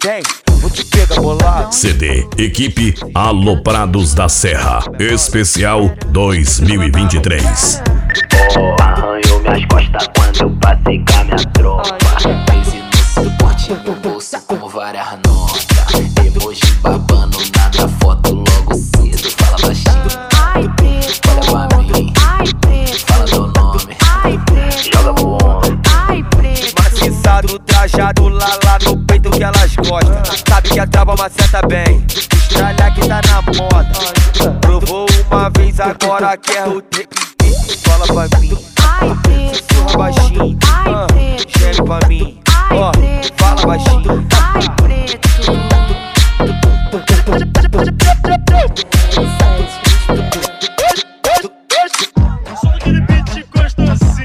Vem, vou te pegar bolado. CD Equipe Aloprados da Serra Especial 2023. Arranhou minhas costas quando eu passei com a minha tropa. Esse no suporte no bolso com várias notas. Emoji babando na minha foto logo cedo. Fala baixinho, olha pra mim, fala meu nome, joga pro homem. Maciçado, trajado, lá no peito que elas gostam. Sabe que a trava maceta bem, estralha que tá na moda. Provou uma vez, agora quer o take. Fala pra mim, sussurra baixinho, geme pra mim, ó, fala baixinho. Só daquele beat gosta assim.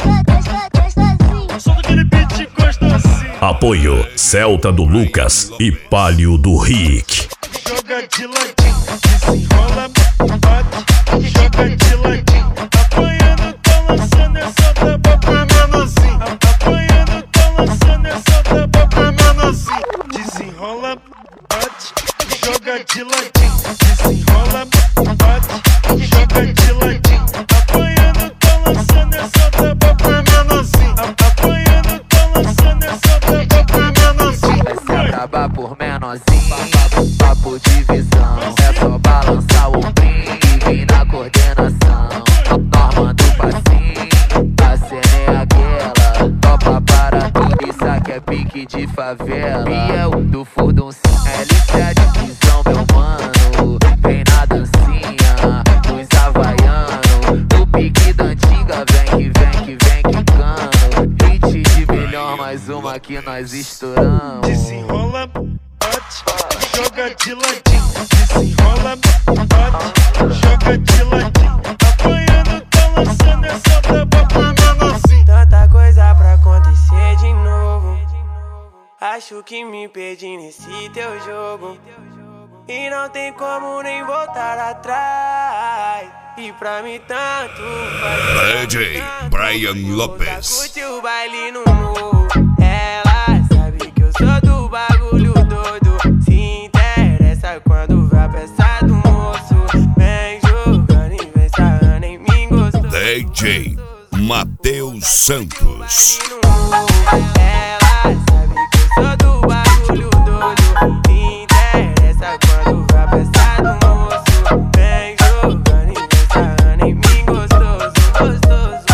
Só daquele beat gosta assim. Apoio Celta do Lucas e Palio do Rick. Joga de ladinho, desenrola, bate, joga de ladinho. Apanhando, tá lançando essa taba pra menorzinho. Apanhando, tá lançando essa taba pra menorzinho. Desenrola, bate, joga de ladinho. Desenrola, bate, joga de ladinho. Apanhando, tá lançando essa taba pra menorzinho. Apanhando, tá lançando essa taba pra menorzinho. Vai se acabar por menorzinho, papo de visão. É só balançar o ombrinho e vir na coordenação. Norma do passinho, a cena é aquela. Topa para tudo, isso aqui é pique de favela. Biel do furduncinho, L7 visão, meu mano. Vem na dancinha, nos havaianos. Do pique da antiga, vem que quicando. Hit de milhão, mais uma que nós estouramos. Desenrola, bate, joga de ladinho. Desenrola, bate, joga de ladinho. Apanhando, tá lançando essa taba pra menorzinho. Tanta coisa pra acontecer de novo. Acho que me perdi nesse teu jogo. E não tem como nem voltar atrás. E pra mim tanto faz. DJ Brian Lopes. Curte o baile no morro. Ela sabe que eu sou do bagulho todo. Se interessa quando vai peça do moço. Vem jogando e vem sarrando em mim gostoso. DJ Matheus Santos. Ela sabe que eu sou do bagulho todo. Se interessa quando vai peça do moço. Vem jogando e vem sarrando em mim gostoso, gostoso.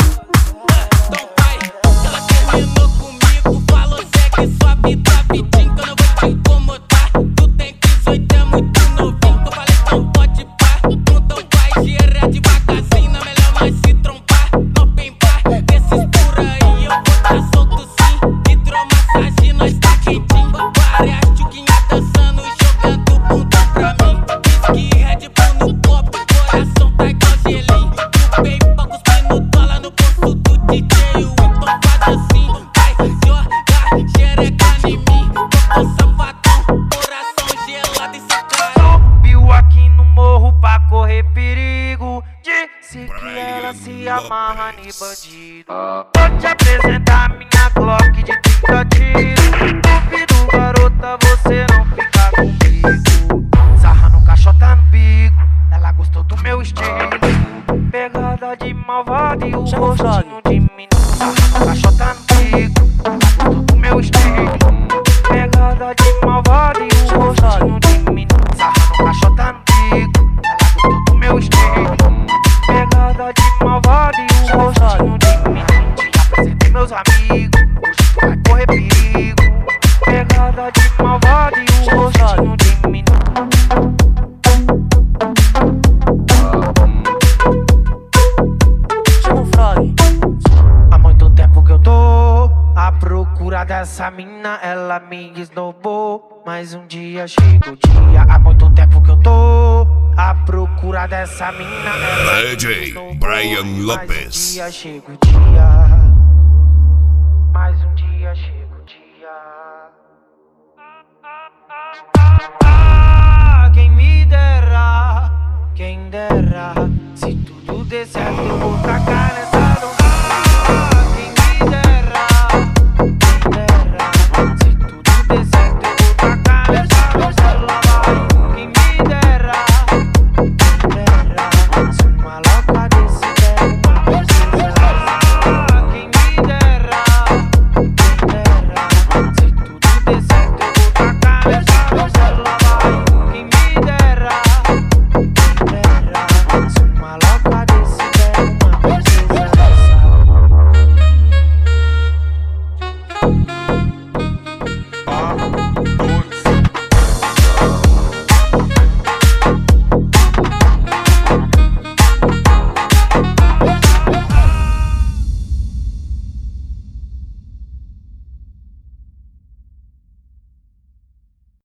Então vai, ela terminou comigo, falou Zé que sobe rapidinho que eu não vou te incomodar. Tu tem 18, é muito novinho, que eu falei não pode par. Então vai, gira devagarzinho, não é melhor nós se trombar. Não tem par, desses por aí eu vou tá solto sim. Hidromassagem, nós tá quentinho. Várias tchuquinhas dançando, jogando bunda pra mim. Whisky, Red Bull no copo, coração tá igual gelinho. E o paper cuspindo dólar no bolso do DJ. O então faz assim, vai jogar xereca em mim. Tô com safadão, coração gelado e secado. Subiu aqui no morro pra correr perigo. Disse que ela se amarra em bandido. Vou te apresentar minha Glock de 30 tiros. Duvido, garota, você não fica comigo. Sarra no caixota no bico, ela gostou do meu estilo. Pegada de malvado e o rostinho de menino. Sarra no caixota no bico, ela gostou do meu estilo. Pegada de malvado e o rostinho de menino. Sarra no caixota no bico, ela gostou do meu estilo. Pegada de malvado e o rostinho de menino. Te apresentei meus amigos, hoje tu vai correr perigo. Pegada de malvado e o rostinho de menino. Há muito tempo que eu tô à procura dessa mina, ela me esnobou. Mas um dia chega o dia. Há muito tempo que eu tô à procura dessa mina, ela me DJ esnobou. Brian Mas um Lopes. dia chega o dia. Mais um dia chega o dia. Quem me dera, quem dera. Se tudo der certo eu vou pra